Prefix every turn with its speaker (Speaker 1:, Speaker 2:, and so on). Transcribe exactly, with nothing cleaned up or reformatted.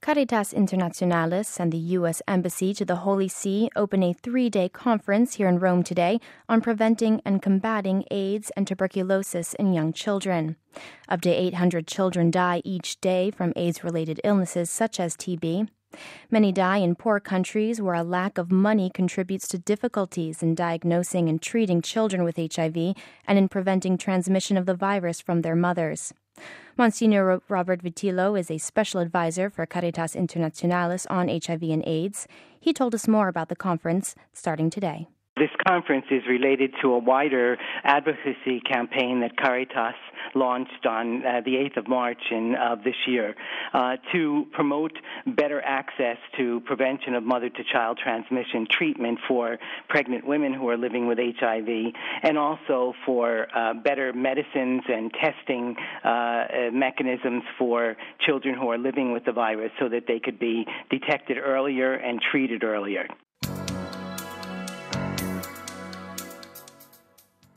Speaker 1: Caritas Internationalis and the U S Embassy to the Holy See open a three-day conference here in Rome today on preventing and combating AIDS and tuberculosis in young children. Up to eight hundred children die each day from AIDS-related illnesses such as T B. Many die in poor countries where a lack of money contributes to difficulties in diagnosing and treating children with H I V and in preventing transmission of the virus from their mothers. Monsignor Robert Vitillo is a special advisor for Caritas Internationalis on H I V and AIDS. He told us more about the conference starting today.
Speaker 2: This conference is related to a wider advocacy campaign that Caritas launched on uh, the eighth of March in, of this year uh, to promote better access to prevention of mother-to-child transmission treatment for pregnant women who are living with H I V, and also for uh, better medicines and testing uh, uh, mechanisms for children who are living with the virus so that they could be detected earlier and treated earlier.